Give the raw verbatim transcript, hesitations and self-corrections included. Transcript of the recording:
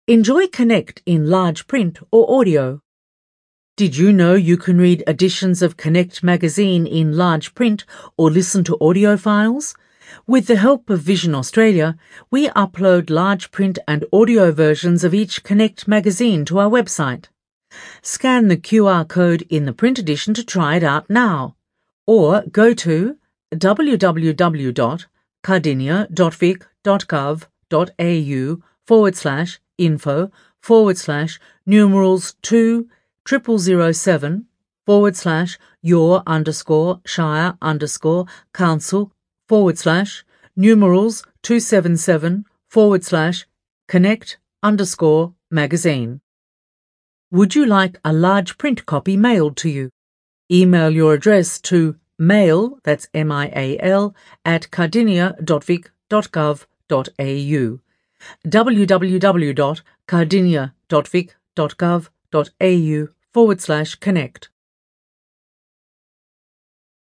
Enjoy Connect in large print or audio. Did you know you can read editions of Connect magazine in large print or listen to audio files? With the help of Vision Australia, we upload large print and audio versions of each Connect magazine to our website. Scan the Q R code in the print edition to try it out now, or go to www.cardinia.vic.gov.au forward slash info forward slash numerals two triple zero seven forward slash your underscore shire underscore council forward slash numerals two seven seven forward slash connect underscore magazine. Would you like a large print copy mailed to you? Email your address to mail, that's M I A L, at cardinia.vic.gov.au. www.cardinia.vic.gov.au forward slash connect.